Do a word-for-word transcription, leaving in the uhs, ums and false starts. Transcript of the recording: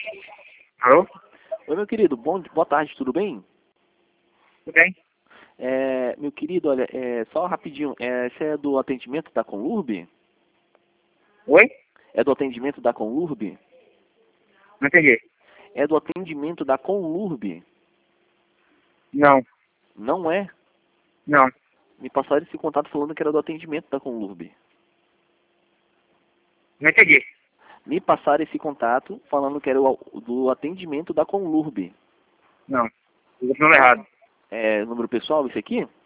Alô? Oi, meu querido, bom, boa tarde, tudo bem? Tudo bem? É, meu querido, olha, é, só rapidinho, é, você é do atendimento da Conlurb? Oi? É do atendimento da Conlurb? Não entendi. É do atendimento da Conlurb? Não, Não é? não, Me passaram esse contato falando que era do atendimento da Conlurb. não entendi. Me passaram esse contato falando que era o, do atendimento da Conlurb. Não. Liga pro número errado. É número pessoal esse aqui?